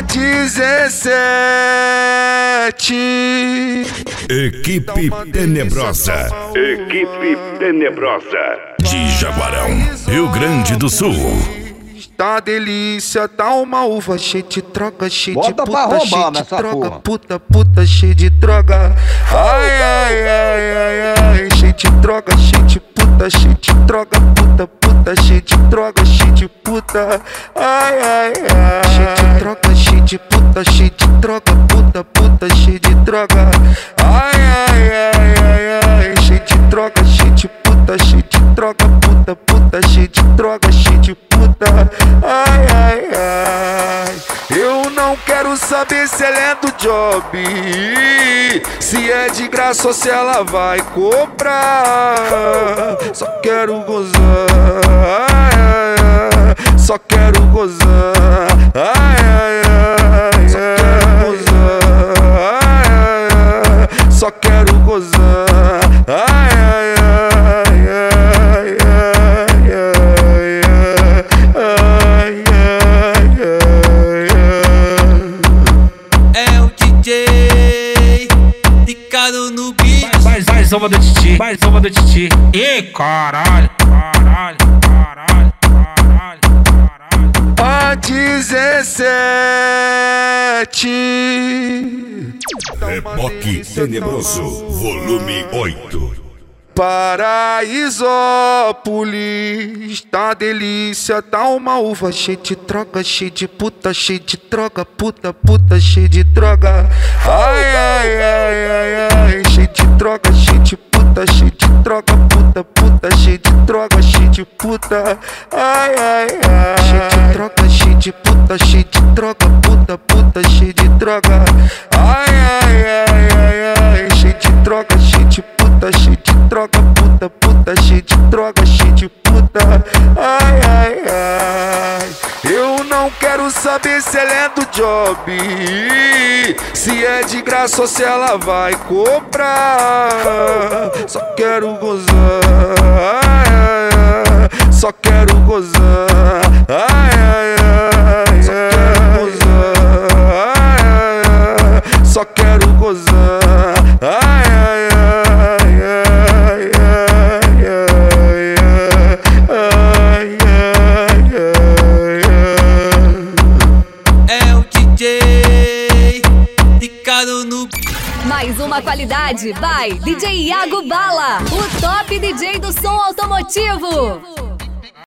17. Equipe Tenebrosa. Equipe Tenebrosa. De Jaguarão, Rio Grande do Sul. Tá delícia, tá uma uva cheia de droga, cheia de Bota pra puta, roubar cheia de nessa droga, porra. puta, cheia de droga. Ai, ai, ai, ai, ai, cheia de droga, cheia de puta, cheia de droga, puta, cheia de droga, cheia de puta. Ai, ai, ai, cheia de droga, cheia de puta, cheia de droga, puta, cheia de droga. Ai, ai, ai, ai, ai, cheia de droga, cheia de puta, cheia de droga, puta, cheia de droga, cheia de puta. Ai, ai, ai, eu não quero saber se ela é do job, se é de graça ou se ela vai cobrar. Só quero gozar, ai, ai, ai, só quero gozar, ai, ai, ai, só quero gozar, ai, ai, ai, só quero gozar, ai, ai, ai, ai, ai, é o DJ Ricardo no beat. Mais uma do Titi, mais uma do Titi. Ih, caralho. A 17. Reboque Tenebroso, volume 8. Paraisópolis, tá delícia, tá uma uva cheia de droga, cheia de puta, cheia de droga, puta, cheia de droga. Ai, ai, ai, ai, ai, cheia de droga, cheia de puta, cheia de droga, puta, cheia de droga, cheia de puta. Ai, ai, ai, cheia de droga, cheia de puta, cheia de droga, puta, cheia de droga. Ai, ai, ai, ai, ai, cheia de droga, cheia de puta, cheia de droga, puta, cheia de droga, cheia de puta. Ai, ai, ai, eu não quero saber se ela é do job, se é de graça ou se ela vai cobrar. Só quero gozar, ai, ai, ai, só quero gozar, ai, ai, ai, só quero gozar, ai, ai, ai, só quero gozar, ai, ai, ai. É o DJ Ricardo no Mais uma qualidade, vai DJ Iago Bala, o top DJ do som automotivo.